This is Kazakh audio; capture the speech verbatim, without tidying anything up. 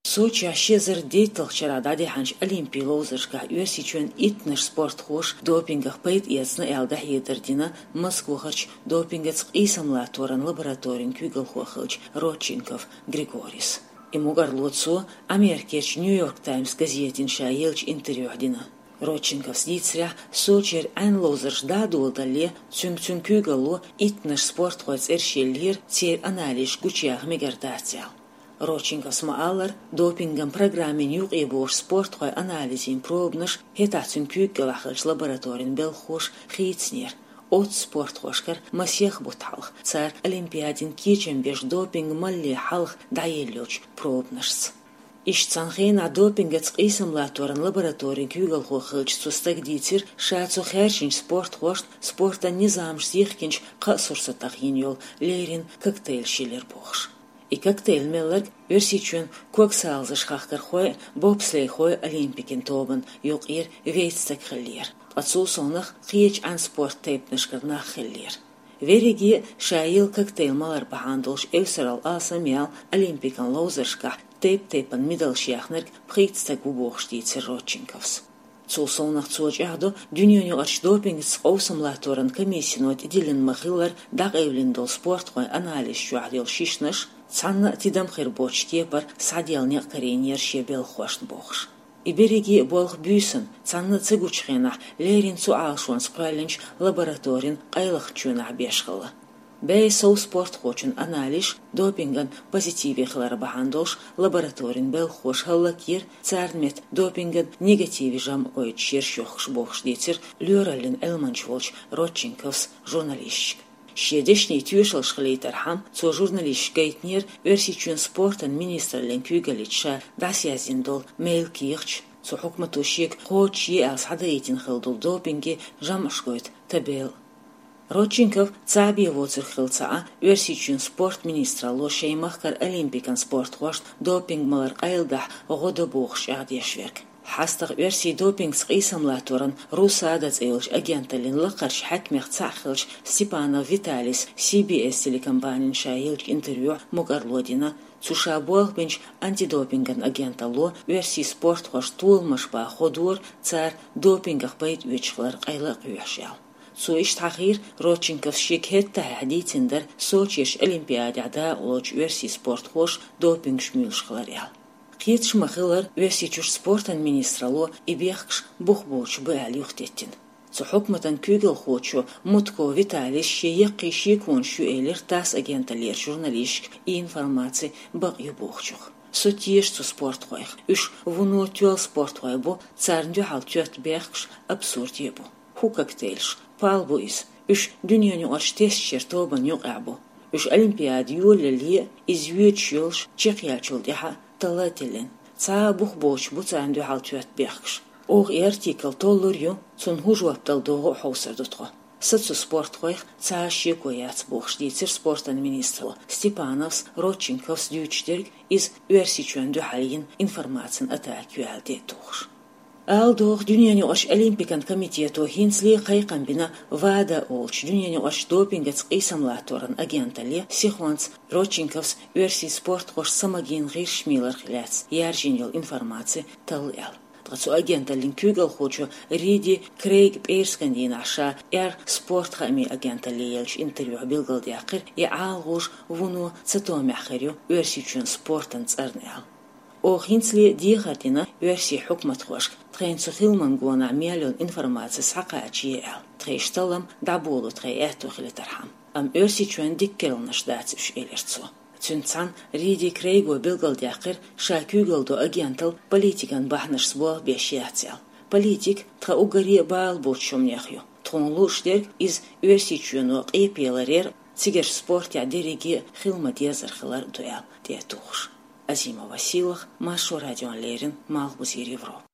Сочи щезер дейтелчера даде ханч олимпий лозершка юрсичен итнеш спорт хош допингах пейт ясна элда хедердина Москвахарч допингец исамлаторан лабораторин кюгел хохалч Родченков Григорис. Ему горлоцо Америкеч Нью-Йорк Таймс газетин шаелч интервью дина. Родченков сдицря Сочер ан лозерш дадолдале цюм-цюм кюгело итнеш спорт хоц эршеллер цер анализ гучях мегардатял. Родченков смаалар допингам программе нюк и бош спорт хой анализин пробнаш хетацин кюгелахалч лабораторин белхош хитснер. От спорт хошкар масех буталх цар олимпиадин кичем беш допинг малли халх даеллоч пробнашс. Иш цанхейна допингец исамлаторан лабораторин кюгел хохалч сустагдитир шацу херчин спорт хошт спорта низамш сихкинч қасурсатах йол лерин коктейль шилер бохш. И коктейль меллерг версичун коксалзыш хахкар хой бобслей хой олимпикин тобан юк ир вейцтак хиллер. Отсусонах хич ан спорт тейпнышкар нахиллер. Вериги шаил коктейль малар бахандолш эвсерал асамял олимпикан лозершка тейп-тейпан мидалшяхнерг пхитстак убохштийцер Родченковс. Цусонах цуачахдо дюньёню арч допингс оусамлаторан комиссинот дилин махиллар даг эвлиндол спорт хой анализ шуахдил шишнаш цанна тидам хербоч тепар садел некареньер шебел хошт бохш. И береги болох бюсен цанна цигучхена лерин цу алшон спрайленч лабораторин кайлах чуна бешхала. Бей соу спорт хочен анализ допинган позитиве хлар бахандош лабораторин бел хош халлакир цармет допинган негативе жам ой чершохш бохш дитер люралин элманчволч Родченковс журналистик. Щедешний тюшел шхлейтархам цо журналист гейтнер версичун спортан министрлен кюгалича дасязиндол мейлкирч цо хукматушик хочи алс хадейтин хылдул допинги жамашкойт табел. Родченков цаби воцер хылца версичун спорт министра лошеймахкар олимпикан спорт хошт допинг малар айлдах годо бохш адешверк. Хастах версий допинг с исамлаторан Русадец элч агенталин лакарш хакмех цахилч Степанов Виталис си би эс телекомпанин шаилч интервью Мугарлодина цушабуах бенч антидопинган агентало версий спорт хош тулмашба ходур цар допингах байт вечхлар кайлак юшал. Суиш тахир Родченков шикхетта хадитиндер Сочиш олимпиада да лоч версий спорт хош допинг шмюлшхларял. Китш махилар версичуш спортан министрало и бехкш бухбоч бэал юхтеттин. Цу хукматан кюгел хочу Мутко Виталис шеекки шикун шуэлер тас агенталер журналистик и информации баг юбохчух. Сотиеш цу спорт хойх. Уж вуну тюал спорт хойбо царндю халтюат бехкш абсурд ебо. Ху коктейльш палбо из. Уж дюньоню арч тестчер тобан юг або. Уж олимпиад юлли извьюч юлш чекьячул деха талателен. Ца бухбоч буцанду халтюат бехкш. Ог артикл толлурю цун хужуаптал дого хаусардутго. Сацу спорт хойх ца шикояц бохшдицер спортан министру Степановс Родченковс дючтерг из версичуанду халин информацин атакюалде тухш. Алдох дюняни ош олимпикан комитету хинсли хайкан бина вада олч дюняни ош допингец исамлаторан агентале сихванц Родченковс версий спорт хош самагин гиршмилар хляц яржинил информации талэл. Тацу агенталин кюгел хочу риди Крейг Пейрскандин аша эр спорт хами агентале елч интервью билгалдякыр и алгуш вуну цатомяхырю версичун спортан царнел. О хинсли дихатина версий хукмат хош трейнцу хилман гуана миллион информации сакаачиэл трейшталам дабулу трээту хилитархам ам версичун диккелнаш дациш элерцу цунцан риди Крейго билгалдякыр шакюгалду агентал политикан бахнаш сбол бешиател политик тра угари баал бочумняхю тонлуштер из версичуну эпеларер цигер спорт я дереги хилма дезархлар дуэл детуш Азима Василах, Машу Радион Лерин, Малбузир Европа.